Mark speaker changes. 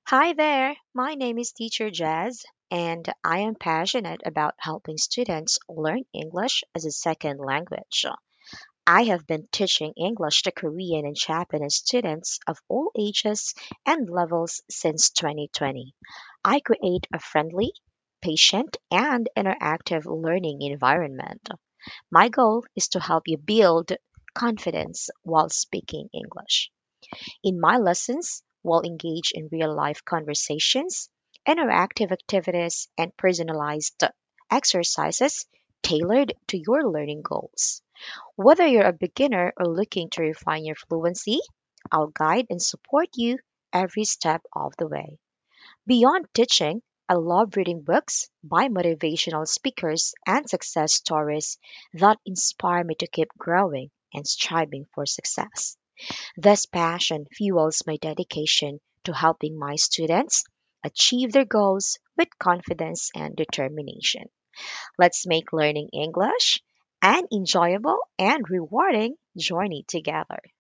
Speaker 1: Hi there, my name is Teacher Jazz, and I am passionate about helping students learn English as a second language. I have been teaching English to Korean and Japanese students of all ages and levels since 2020. I create a friendly, patient, and interactive learning environment. My goal is to help you build confidence while speaking English. In my lessons, we'll engage in real life conversations, interactive activities, and personalized exercises tailored to your learning goals. Whether you're a beginner or looking to refine your fluency, I'll guide and support you every step of the way. Beyond teaching, I love reading books by motivational speakers and success stories that inspire me to keep growing and striving for success. This passion fuels my dedication to helping my students achieve their goals with confidence and determination. Let's make learning English an enjoyable and rewarding journey together.